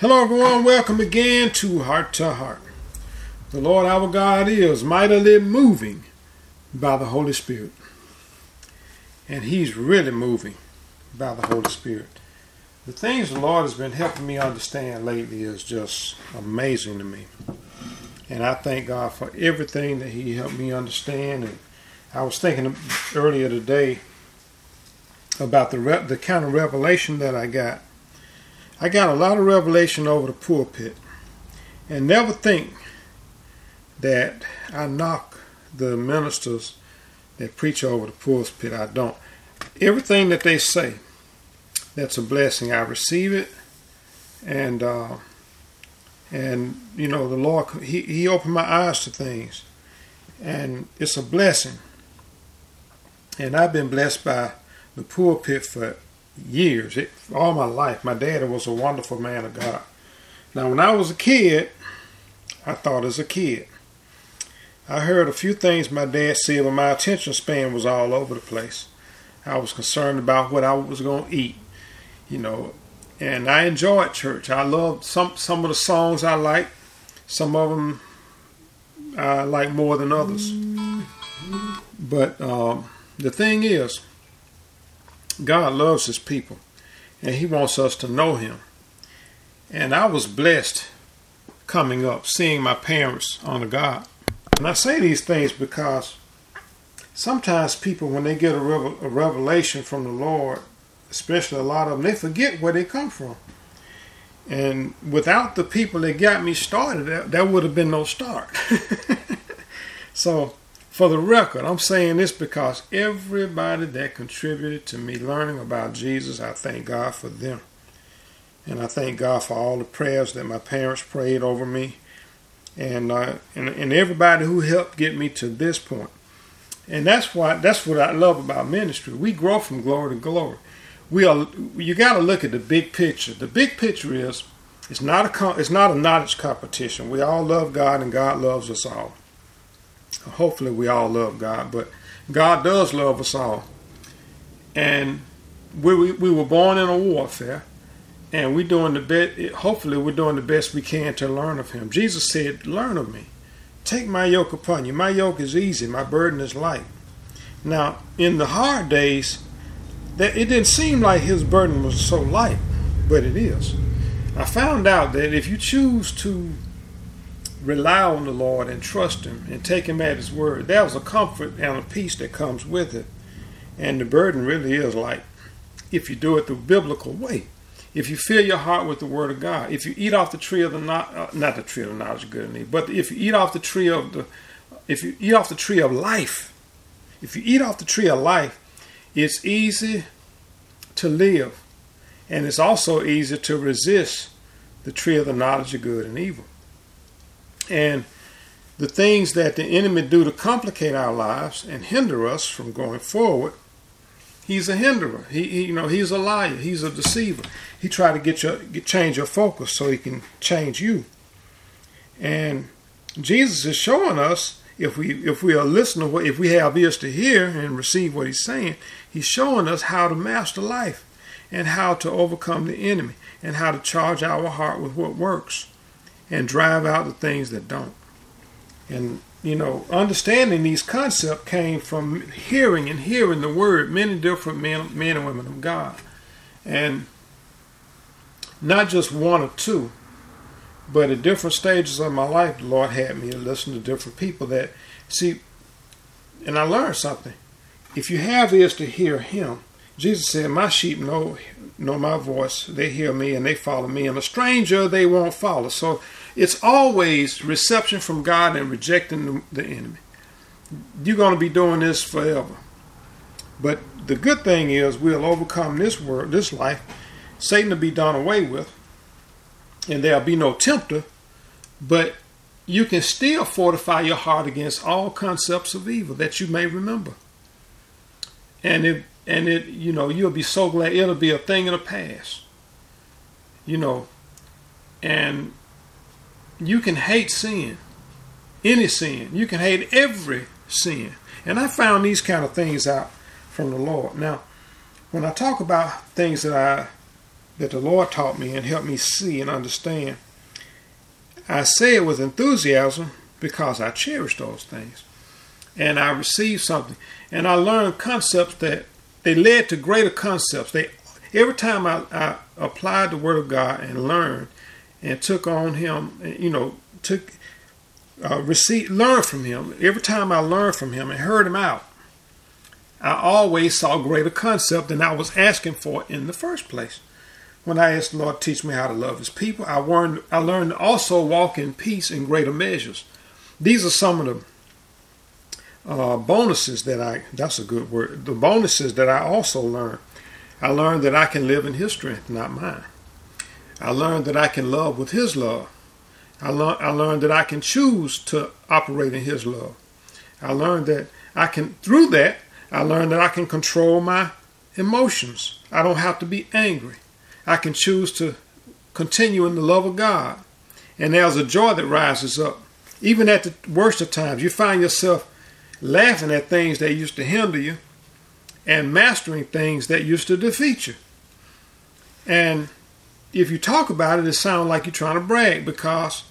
Hello everyone, welcome again to Heart to Heart. The Lord our God is mightily moving by the Holy Spirit. And He's really moving by the Holy Spirit. The things the Lord has been helping me understand lately is just amazing to me. And I thank God for everything that He helped me understand. And I was thinking earlier today about the kind of revelation that I got. I got a lot of revelation over the pulpit, and never think that I knock the ministers that preach over the pulpit. I don't. Everything that they say, that's a blessing. I receive it, and you know, the Lord, He opened my eyes to things, and it's a blessing. And I've been blessed by the pulpit for years, all my life. My dad was a wonderful man of God. Now, when I was a kid, I thought as a kid, I heard a few things my dad said, but my attention span was all over the place. I was concerned about what I was going to eat, you know, and I enjoyed church. I loved some of the songs I liked. Some of them I like more than others. But the thing is, God loves His people, and He wants us to know Him. And I was blessed coming up, seeing my parents honor God. And I say these things because sometimes people, when they get a revelation from the Lord, especially a lot of them, they forget where they come from. And without the people that got me started, there would have been no start. So, for the record, I'm saying this because everybody that contributed to me learning about Jesus, I thank God for them. And I thank God for all the prayers that my parents prayed over me. And everybody who helped get me to this point. And that's what I love about ministry. We grow from glory to glory. You got to look at the big picture. The big picture is it's not a knowledge competition. We all love God, and God loves us all. Hopefully we all love God, but God does love us all. And we were born in a warfare, and we're doing the best. Hopefully we're doing the best we can to learn of Him. Jesus said, "Learn of me. Take my yoke upon you. My yoke is easy. My burden is light." Now, in the hard days, that it didn't seem like His burden was so light, but it is. I found out that if you choose to rely on the Lord and trust Him and take Him at His word, there's a comfort and a peace that comes with it. And the burden really is light if you do it the biblical way. If you fill your heart with the Word of God, if you eat off the tree of the not the tree of the knowledge of good and evil, but if you eat off the tree of life, if you eat off the tree of life, it's easy to live, and it's also easy to resist the tree of the knowledge of good and evil. And the things that the enemy do to complicate our lives and hinder us from going forward, he's a hinderer. He's a liar. He's a deceiver. He try to change your focus so he can change you. And Jesus is showing us, if we are listening, if we have ears to hear and receive what He's saying, He's showing us how to master life and how to overcome the enemy and how to charge our heart with what works and drive out the things that don't. And, you know, understanding these concepts came from hearing the Word, many different men and women of God. And not just one or two, but at different stages of my life, the Lord had me to listen to different people that, see, and I learned something. If you have ears to hear Him, Jesus said, "My sheep know my voice, they hear me and they follow me, and a stranger they won't follow." So it's always reception from God and rejecting the enemy. You're going to be doing this forever. But the good thing is we'll overcome this world, this life. Satan will be done away with, and there'll be no tempter, but you can still fortify your heart against all concepts of evil that you may remember. And you'll be so glad it'll be a thing of the past. And you can hate sin, any sin. You can hate every sin. And I found these kind of things out from the Lord. Now, when I talk about things that I that the Lord taught me and helped me see and understand. I say it with enthusiasm because I cherish those things. And I received something. And I learned concepts that they led to greater concepts. Every time I applied the Word of God and learned and took on Him, learned from Him. Every time I learned from Him and heard Him out, I always saw greater concept than I was asking for in the first place. When I asked the Lord to teach me how to love His people, I learned to also walk in peace in greater measures. These are some of the bonuses that's a good word, the bonuses that I also learned. I learned that I can live in His strength, not mine. I learned that I can love with His love. I learned that I can choose to operate in His love. I learned that through that, I learned that I can control my emotions. I don't have to be angry. I can choose to continue in the love of God. And there's a joy that rises up. Even at the worst of times, you find yourself laughing at things that used to hinder you and mastering things that used to defeat you. And if you talk about it, it sounds like you're trying to brag because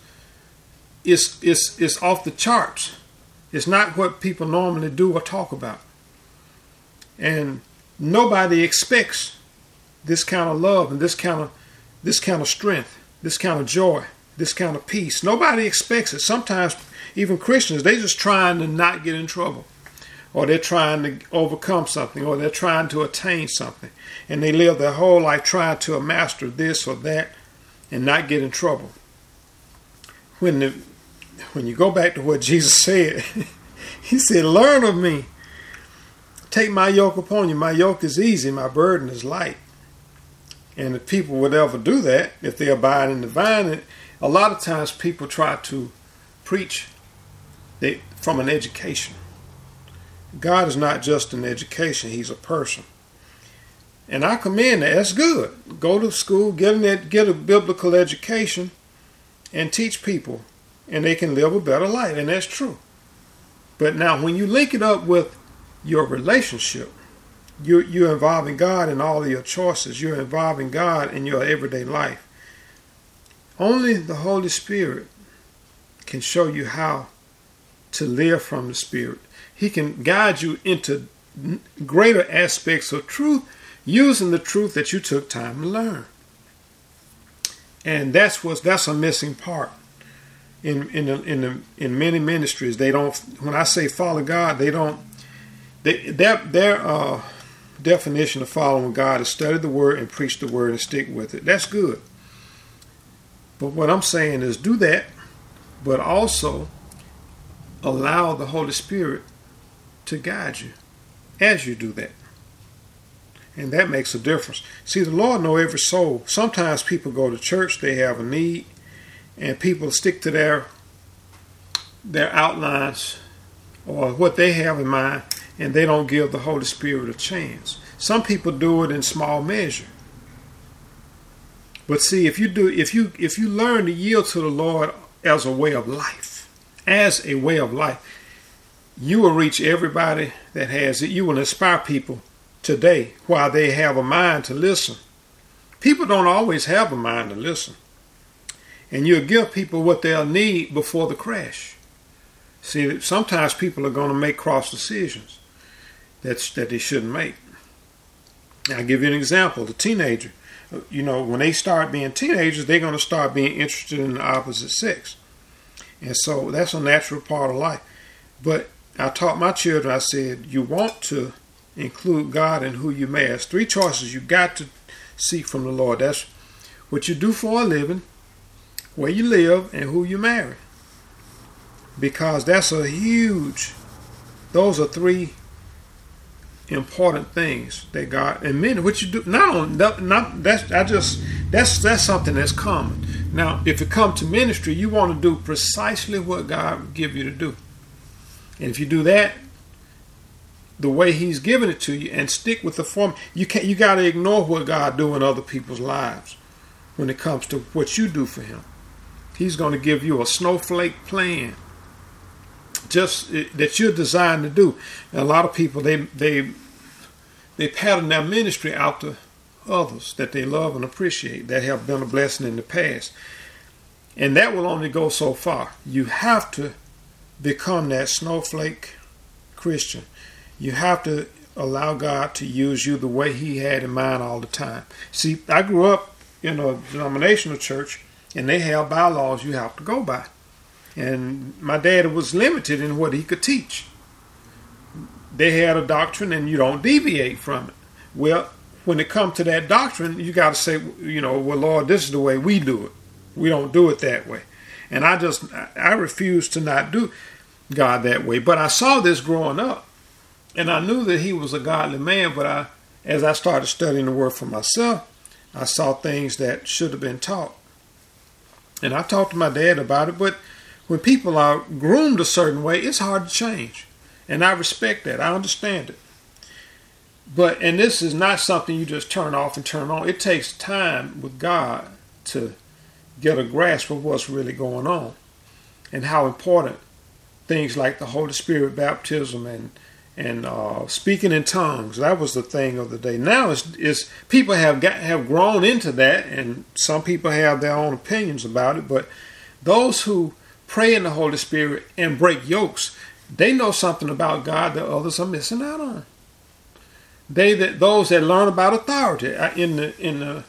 it's off the charts. It's not what people normally do or talk about. And nobody expects this kind of love and this kind of strength, this kind of joy, this kind of peace. Nobody expects it. Sometimes even Christians, they're just trying to not get in trouble, or they're trying to overcome something, or they're trying to attain something, and they live their whole life trying to master this or that and not get in trouble. When you go back to what Jesus said, He said, "Learn of me. Take my yoke upon you. My yoke is easy, my burden is light." And if people would ever do that, if they abide in the vine, a lot of times people try to preach from an education. God is not just an education, He's a person. And I commend that. That's good. Go to school, get a biblical education, and teach people, and they can live a better life. And that's true. But now when you link it up with your relationship, you're involving God in all of your choices. You're involving God in your everyday life. Only the Holy Spirit can show you how to live from the Spirit. He can guide you into greater aspects of truth using the truth that you took time to learn. And that's a missing part in many ministries. They don't. When I say follow God, their definition of following God is study the Word and preach the Word and stick with it. That's good. But what I'm saying is do that, but also allow the Holy Spirit to guide you as you do that. And that makes a difference. See, the Lord knows every soul. Sometimes people go to church, they have a need, and people stick to their outlines or what they have in mind, and they don't give the Holy Spirit a chance. Some people do it in small measure. But see, if you learn to yield to the Lord as a way of life, you will reach everybody that has it. You will inspire people today while they have a mind to listen. People don't always have a mind to listen. And you'll give people what they'll need before the crash. See, sometimes people are going to make cross decisions that they shouldn't make. I'll give you an example. The teenager, when they start being teenagers, they're going to start being interested in the opposite sex. And so that's a natural part of life. But I taught my children, I said, you want to include God in who you marry. There's 3 choices you got to seek from the Lord. That's what you do for a living, where you live, and who you marry. Because those are 3 important things that God, and men, what you do, that's something that's common. Now, if it comes to ministry, you want to do precisely what God would give you to do. And if you do that the way He's given it to you and stick with the form, you got to ignore what God do in other people's lives when it comes to what you do for Him. He's going to give you a snowflake plan just that you're designed to do. And a lot of people, they pattern their ministry after others that they love and appreciate, that have been a blessing in the past. And that will only go so far. You have to become that snowflake Christian. You have to allow God to use you the way He had in mind all the time. See, I grew up in a denominational church, and they have bylaws you have to go by. And my dad was limited in what he could teach. They had a doctrine, and you don't deviate from it. Well, when it comes to that doctrine, you got to say, well, Lord, this is the way we do it. We don't do it that way. And I refuse to not do God that way. But I saw this growing up, and I knew that He was a godly man. But as I started studying the Word for myself, I saw things that should have been taught. And I talked to my dad about it. But when people are groomed a certain way, it's hard to change. And I respect that. I understand it. And this is not something you just turn off and turn on. It takes time with God to get a grasp of what's really going on, and how important things like the Holy Spirit baptism and speaking in tongues, that was the thing of the day. Now is people have grown into that, and some people have their own opinions about it, but those who pray in the Holy Spirit and break yokes, they know something about God that others are missing out on. Those that learn about authority in the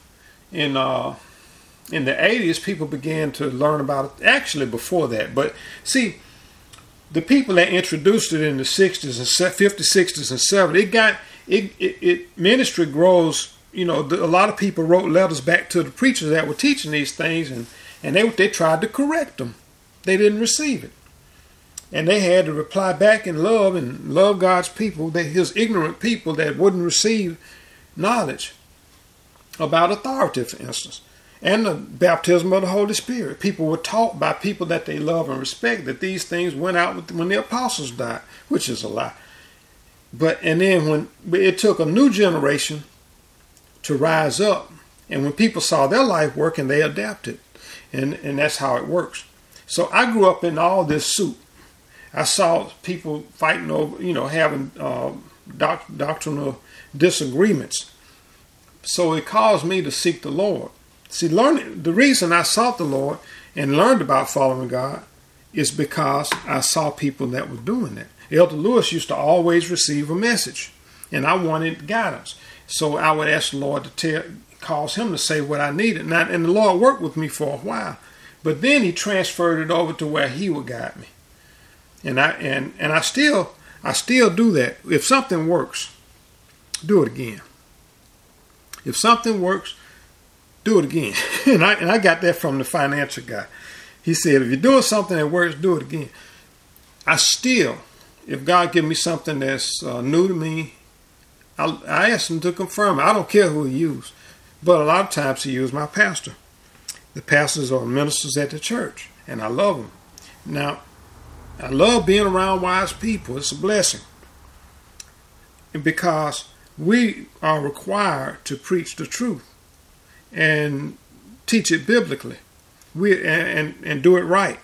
80s, people began to learn about it actually before that. But see, the people that introduced it in the 60s and 50s, 60s, and 70s, ministry grows. A lot of people wrote letters back to the preachers that were teaching these things, and they tried to correct them. They didn't receive it. And they had to reply back in love and love God's people, His ignorant people that wouldn't receive knowledge about authority, for instance, and the baptism of the Holy Spirit. People were taught by people that they love and respect that these things went out when the apostles died, which is a lie. And then when it took a new generation to rise up, and when people saw their life working, they adapted, and that's how it works. So I grew up in all this soup. I saw people fighting over, having doctrinal disagreements. So it caused me to seek the Lord. See, the reason I sought the Lord and learned about following God is because I saw people that were doing that. Elder Lewis used to always receive a message, and I wanted guidance. So I would ask the Lord to cause him to say what I needed. And the Lord worked with me for a while. But then He transferred it over to where He would guide me. And I still do that. If something works, do it again. If something works, do it again. and I got that from the financial guy. He said, if you're doing something that works, do it again. If God gives me something that's new to me, I ask Him to confirm it. I don't care who He uses. But a lot of times He uses my pastor. The pastors are ministers at the church, and I love them. Now, I love being around wise people. It's a blessing. And because we are required to preach the truth and teach it biblically, and do it right.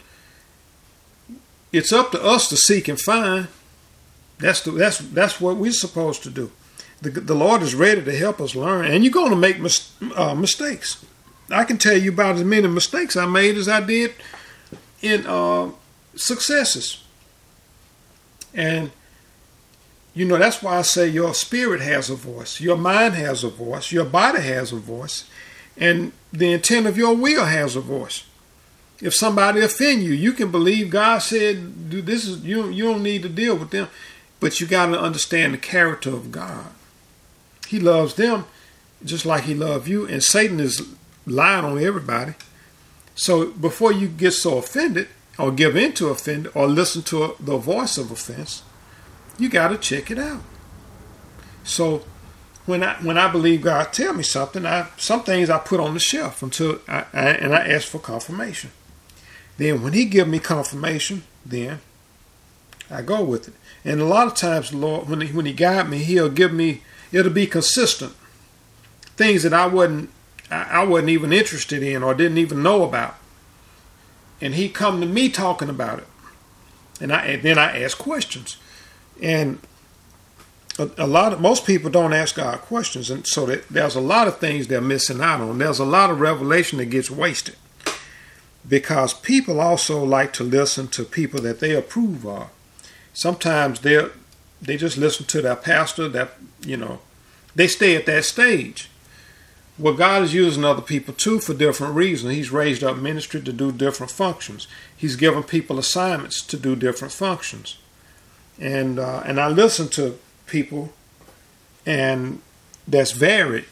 It's up to us to seek and find. That's what we're supposed to do. The Lord is ready to help us learn, and you're going to make mistakes. I can tell you about as many mistakes I made as I did in successes. And that's why I say your spirit has a voice, your mind has a voice, your body has a voice, and the intent of your will has a voice. If somebody offend you, you can believe God said this is you don't need to deal with them, but you got to understand the character of God. He loves them just like He loves you, and Satan is lying on everybody. So before you get so offended or give in to offend or listen to the voice of offense, you got to check it out. So when I believe God tell me something, some things I put on the shelf until I ask for confirmation. Then when He give me confirmation, then I go with it. And a lot of times the Lord, when He guide me, He'll give me, it'll be consistent. Things that I wasn't even interested in or didn't even know about. And He come to me talking about it. And then I ask questions. And most people don't ask God questions, and so there's a lot of things they're missing out on. There's a lot of revelation that gets wasted because people also like to listen to people that they approve of. Sometimes they just listen to their pastor. That they stay at that stage. Well, God is using other people too for different reasons. He's raised up ministry to do different functions. He's given people assignments to do different functions. And I listen to people, and that's varied,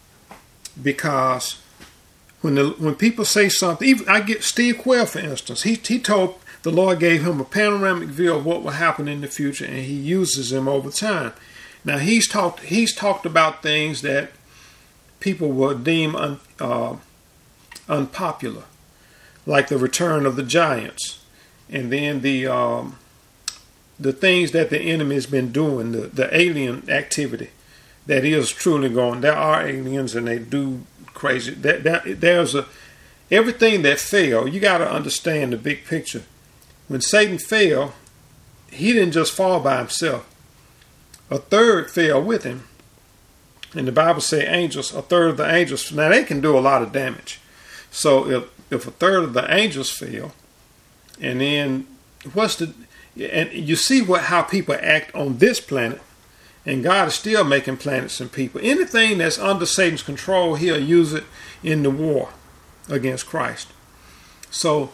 because when people say something, even I get Steve Quayle, for instance. He told the Lord gave him a panoramic view of what will happen in the future, and he uses them over time. Now he's talked about things that people will deem unpopular, like the return of the giants, and then the things that the enemy has been doing, the alien activity that is truly going. There are aliens, and they do crazy. There's everything that fell. You got to understand the big picture. When Satan fell, he didn't just fall by himself. A third fell with him. And the Bible says angels, a third of the angels, now they can do a lot of damage. So if a third of the angels fell, and then and you see how people act on this planet, and God is still making planets and people. Anything that's under Satan's control, he'll use it in the war against Christ. So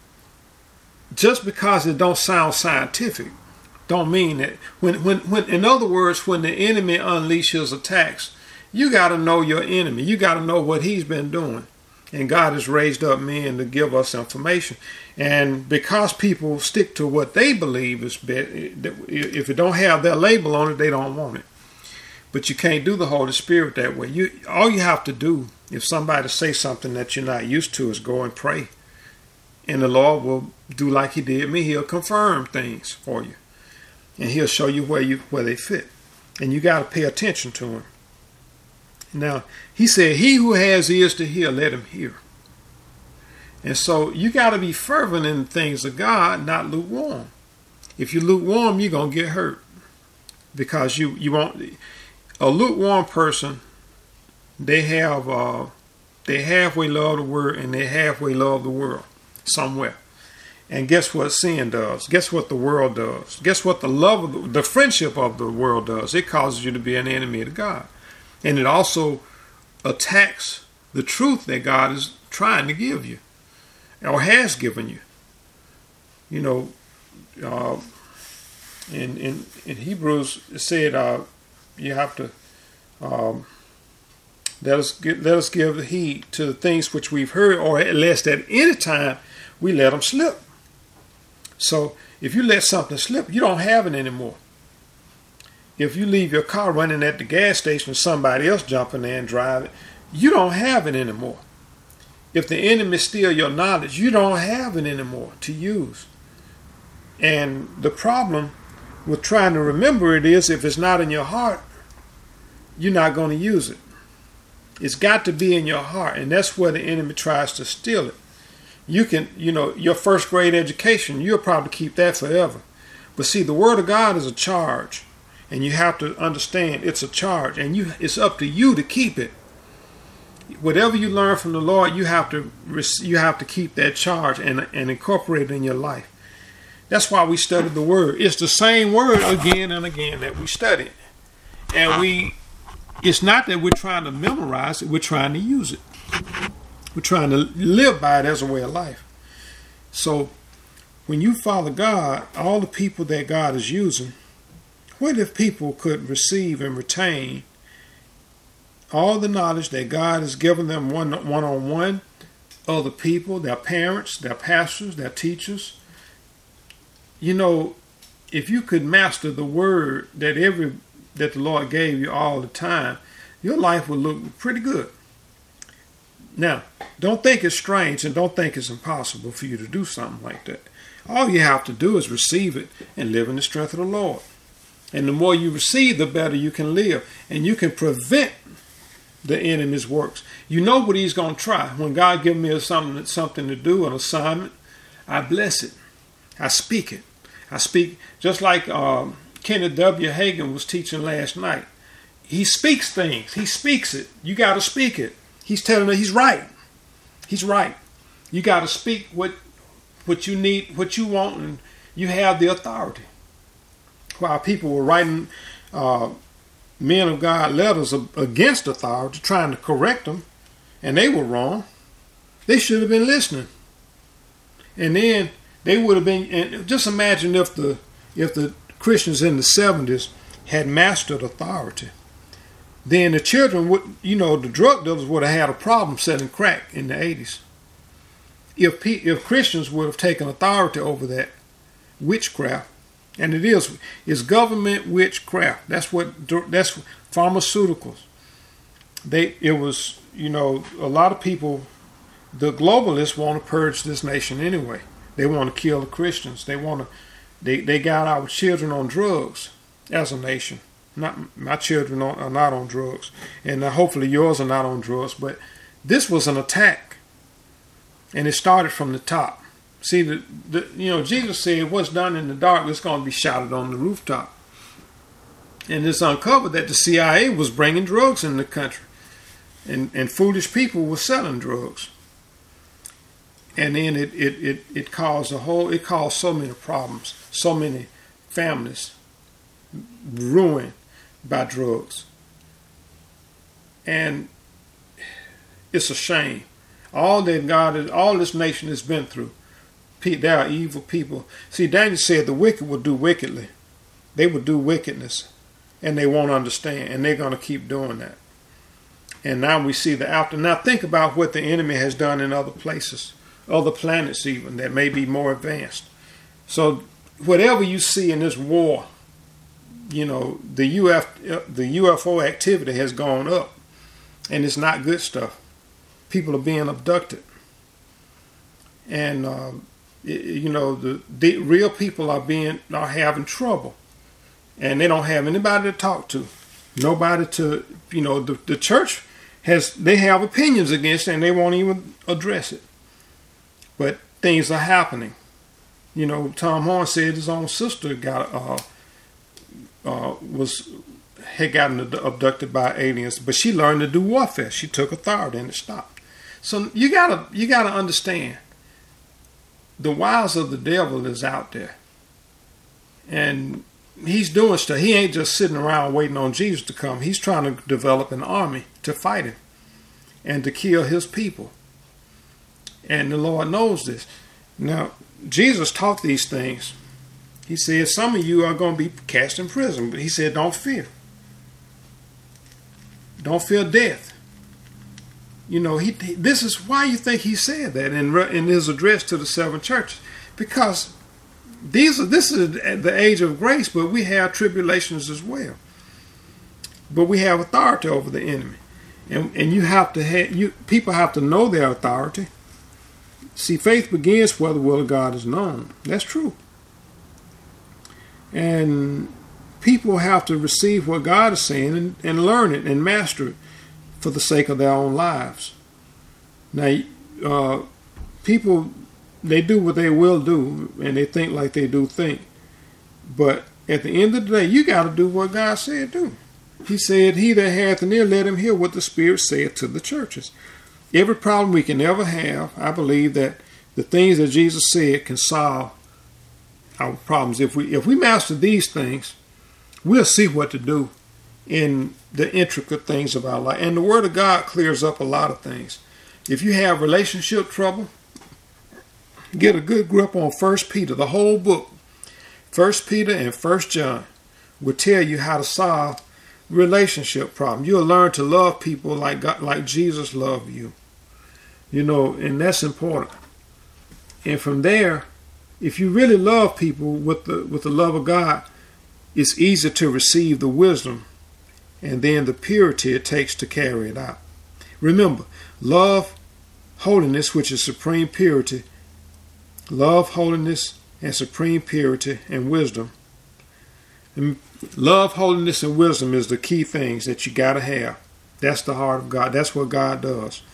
just because it don't sound scientific, don't mean that when in other words, when the enemy unleashes attacks, you got to know your enemy. You got to know what he's been doing. And God has raised up men to give us information. And because people stick to what they believe is better, if it don't have their label on it, they don't want it. But you can't do the Holy Spirit that way. All you have to do, if somebody say something that you're not used to, is go and pray. And the Lord will do like he did me. He'll confirm things for you. And he'll show you where they fit. And you got to pay attention to him. Now, he said, he who has ears to hear, let him hear. And so you got to be fervent in the things of God, not lukewarm. If you're lukewarm, you're going to get hurt. Because you won't. A lukewarm person, they halfway love the word and they halfway love the world somewhere. And guess what sin does? Guess what the world does? Guess what the friendship of the world does? It causes you to be an enemy to God. And it also attacks the truth that God is trying to give you or has given you. In Hebrews it said you have to let us give heed to the things which we've heard, or at least at any time we let them slip. So if you let something slip, you don't have it anymore. If you leave your car running at the gas station and somebody else jump in there and drive it, you don't have it anymore. If the enemy steals your knowledge, you don't have it anymore to use. And the problem with trying to remember it is, if it's not in your heart, you're not going to use it. It's got to be in your heart, and that's where the enemy tries to steal it. You can, your first grade education, you'll probably keep that forever. But see, the Word of God is a charge. And you have to understand it's a charge, and it's up to you to keep it. Whatever you learn from the Lord, you have to keep that charge and incorporate it in your life. That's why we study the Word. It's the same Word again and again that we study. And it's not that we're trying to memorize it, we're trying to use it. We're trying to live by it as a way of life. So when you follow God, all the people that God is using, what if people could receive and retain all the knowledge that God has given them one-on-one, other people, their parents, their pastors, their teachers? If you could master the word that the Lord gave you all the time, your life would look pretty good. Now, don't think it's strange and don't think it's impossible for you to do something like that. All you have to do is receive it and live in the strength of the Lord. And the more you receive, the better you can live. And you can prevent the enemy's works. You know what he's going to try. When God gives me something to do, an assignment, I bless it. I speak it. I speak just like Kenneth W. Hagin was teaching last night. He speaks things. He speaks it. You got to speak it. He's telling her he's right. He's right. You got to speak what you need, what you want, and you have the authority. While people were writing men of God letters against authority, trying to correct them, and they were wrong, they should have been listening. And then they would have been. And just imagine if the Christians in the 70s had mastered authority, then the children would, the drug dealers would have had a problem selling crack in the 80s. If Christians would have taken authority over that witchcraft, and it's government witchcraft. That's pharmaceuticals. It was, a lot of people, the globalists want to purge this nation anyway. They want to kill the Christians. They got our children on drugs as a nation. Not my children are not on drugs, and hopefully yours are not on drugs. But this was an attack, and it started from the top. See, Jesus said, "What's done in the dark is going to be shouted on the rooftop." And it's uncovered that the CIA was bringing drugs in the country, and foolish people were selling drugs. And then it caused so many problems, so many families ruined by drugs. And it's a shame. All this nation has been through. There are evil people. See, Daniel said the wicked will do wickedly. They will do wickedness, and they won't understand, and they're going to keep doing that. And now we see the after. Now think about what the enemy has done in other places, other planets even, that may be more advanced. So whatever you see in this war, the UFO activity has gone up, and it's not good stuff. People are being abducted, and the real people are having trouble, and they don't have anybody to talk to, nobody to, the church they have opinions against it, and they won't even address it. But things are happening. Tom Horn said his own sister had gotten abducted by aliens, but she learned to do warfare. She took authority, and it stopped. So you gotta understand, the wiles of the devil is out there, and he's doing stuff. He ain't just sitting around waiting on Jesus to come. He's trying to develop an army to fight him and to kill his people. And the Lord knows this. Now, Jesus taught these things. He said, some of you are going to be cast in prison, but he said, don't fear. Don't fear death. This is why you think he said that in his address to the 7 churches, because this is the age of grace, but we have tribulations as well. But we have authority over the enemy, and people have to know their authority. See, faith begins where the will of God is known. That's true. And people have to receive what God is saying and learn it and master it for the sake of their own lives. Now, people, they do what they will do, and they think like they do think. But at the end of the day, you got to do what God said do. He said, he that hath an ear, let him hear what the Spirit saith to the churches. Every problem we can ever have, I believe that the things that Jesus said can solve our problems. If we master these things, we'll see what to do in the intricate things of our life. And the Word of God clears up a lot of things. If you have relationship trouble, get a good grip on 1 Peter, the whole book. 1 Peter and 1 John will tell you how to solve relationship problems. You'll learn to love people like God, like Jesus loved you. And that's important. And from there, if you really love people with the love of God, it's easy to receive the wisdom and then the purity it takes to carry it out. Remember, love, holiness, which is supreme purity, love, holiness, and supreme purity and wisdom. And love, holiness, and wisdom is the key things that you got to have. That's the heart of God. That's what God does.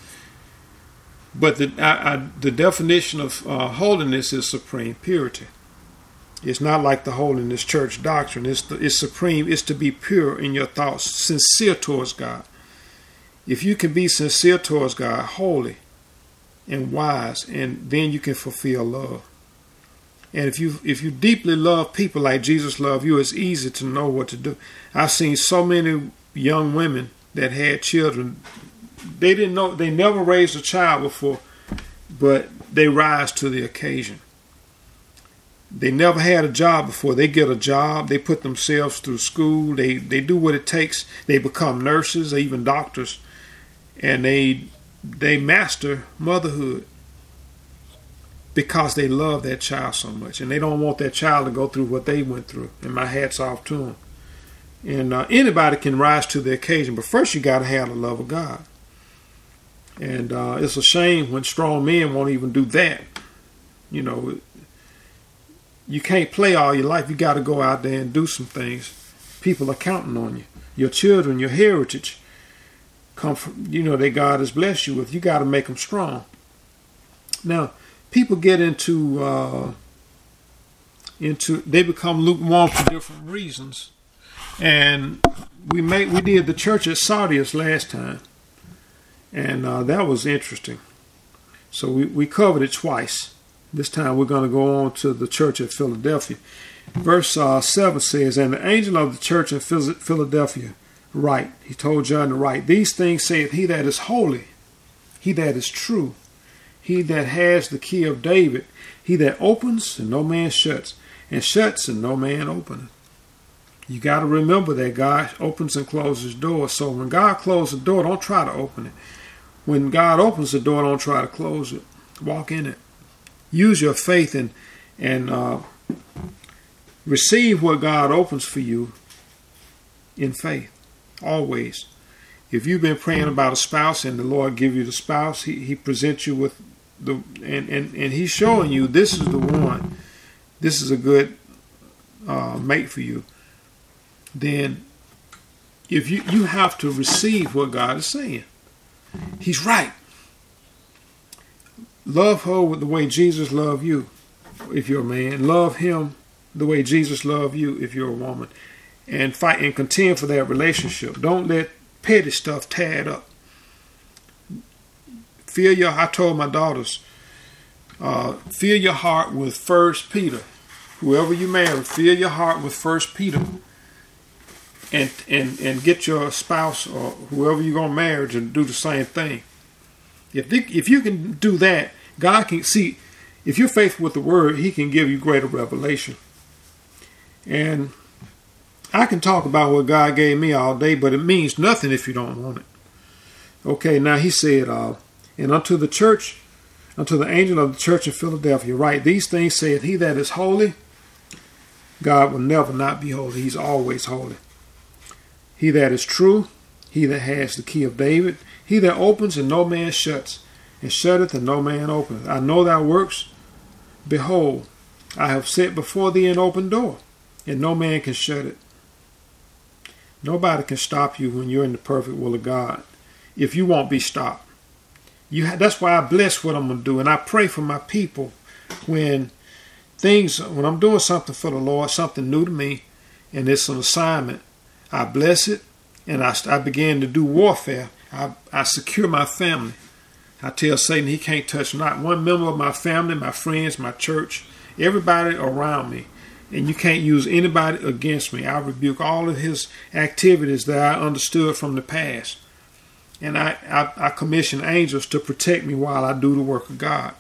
But the definition of holiness is supreme purity. It's not like the holiness church doctrine. It's supreme. It's to be pure in your thoughts, sincere towards God. If you can be sincere towards God, holy and wise, and then you can fulfill love. And if you deeply love people like Jesus loved you, it's easy to know what to do. I've seen so many young women that had children. They didn't know, they never raised a child before, but they rise to the occasion. They never had a job before. They get a job. They put themselves through school. They do what it takes. They become nurses, or even doctors, and they master motherhood because they love that child so much, and they don't want that child to go through what they went through. And my hat's off to them. And anybody can rise to the occasion, but first you got to have the love of God. And it's a shame when strong men won't even do that. You know, you can't play all your life. You got to go out there and do some things. People are counting on you. Your children, your heritage, come from, that God has blessed you with. You got to make them strong. Now, people get into they become lukewarm for different reasons. And we did the church at Sardius last time, and that was interesting. So we covered it twice. This time we're going to go on to the church at Philadelphia. Verse 7 says, "And the angel of the church in Philadelphia write," he told John to write, "These things saith he that is holy, he that is true, he that has the key of David, he that opens and no man shuts, and shuts and no man openeth." You got to remember that God opens and closes doors. So when God closes the door, don't try to open it. When God opens the door, don't try to close it. Walk in it. Use your faith and receive what God opens for you in faith. Always. If you've been praying about a spouse and the Lord give you the spouse, He presents you with and He's showing you this is the one. This is a good mate for you. Then if you have to receive what God is saying. He's right. Love her with the way Jesus loved you if you're a man. Love him the way Jesus loved you if you're a woman. And fight and contend for that relationship. Don't let petty stuff tear it up. I told my daughters, fill your heart with 1 Peter. Whoever you marry, fill your heart with 1 Peter. And get your spouse or whoever you're going to marry to do the same thing. If you can do that, God can see. If you're faithful with the word, He can give you greater revelation. And I can talk about what God gave me all day, but it means nothing if you don't want it. Okay, now He said, and unto the angel of the church in Philadelphia, write, these things saith he that is holy. God will never not be holy. He's always holy. He that is true, he that has the key of David, he that opens and no man shuts, and shutteth and no man openeth. I know thy works. Behold, I have set before thee an open door, and no man can shut it. Nobody can stop you when you're in the perfect will of God, if you won't be stopped. That's why I bless what I'm going to do, and I pray for my people when I'm doing something for the Lord, something new to me, and it's an assignment. I bless it, and I began to do warfare. I secure my family. I tell Satan he can't touch not one member of my family, my friends, my church, everybody around me. And you can't use anybody against me. I rebuke all of his activities that I understood from the past. And I commission angels to protect me while I do the work of God.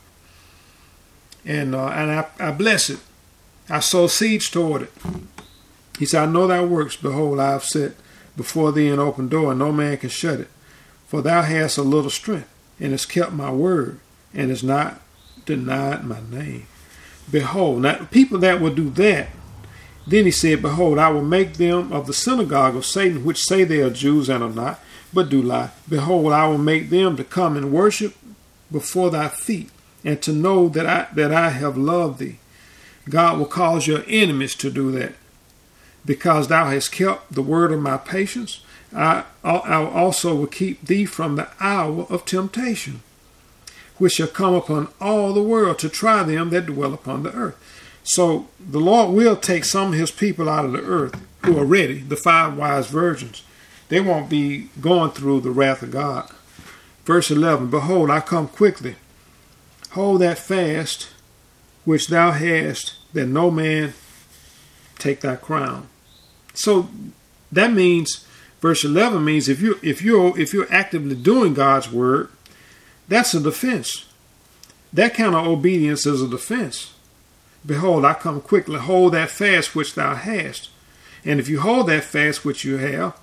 And I bless it. I sow seeds toward it. He said, I know thy works. Behold, I have set before thee an open door, and no man can shut it. For thou hast a little strength, and hast kept my word, and hast not denied my name. Behold, now people that will do that, then he said, behold, I will make them of the synagogue of Satan, which say they are Jews and are not, but do lie. Behold, I will make them to come and worship before thy feet, and to know that I have loved thee. God will cause your enemies to do that. Because thou hast kept the word of my patience, I also will keep thee from the hour of temptation, which shall come upon all the world to try them that dwell upon the earth. So the Lord will take some of his people out of the earth who are ready, the 5 wise virgins. They won't be going through the wrath of God. Verse 11, behold, I come quickly. Hold that fast which thou hast, that no man take thy crown. So that means, verse 11 means if you're actively doing God's word, that's a defense. That kind of obedience is a defense. Behold, I come quickly. Hold that fast which thou hast. And if you hold that fast which you have,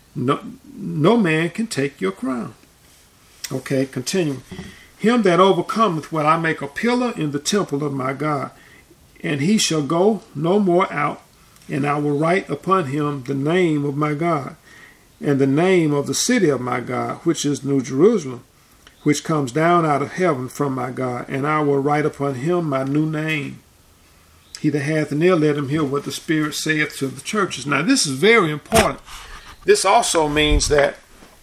no man can take your crown. Okay, continue. Him that overcometh will I make a pillar in the temple of my God, and he shall go no more out, and I will write upon him the name of my God, and the name of the city of my God, which is New Jerusalem, which comes down out of heaven from my God, and I will write upon him my new name. He that hath an ear, let him hear what the Spirit saith to the churches. Now, this is very important. This also means that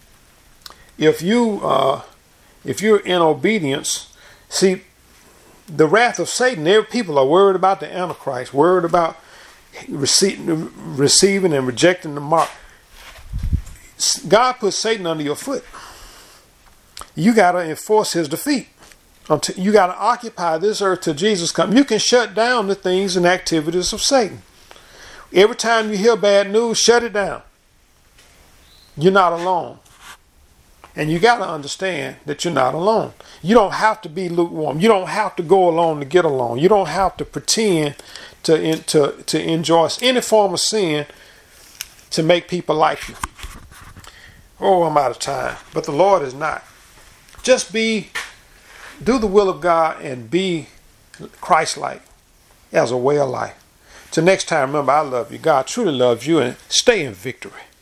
if you're in obedience, see, the wrath of Satan, people are worried about the Antichrist, worried about receiving and rejecting the mark. God put Satan under your foot. You got to enforce his defeat. You got to occupy this earth till Jesus comes. You can shut down the things and activities of Satan. Every time you hear bad news, shut it down. You're not alone. And you got to understand that you're not alone. You don't have to be lukewarm. You don't have to go alone to get along. You don't have to pretend to enjoy any form of sin to make people like you. Oh, I'm out of time. But the Lord is not. Just do the will of God and be Christ-like as a way of life. Till next time, remember, I love you. God truly loves you, and stay in victory.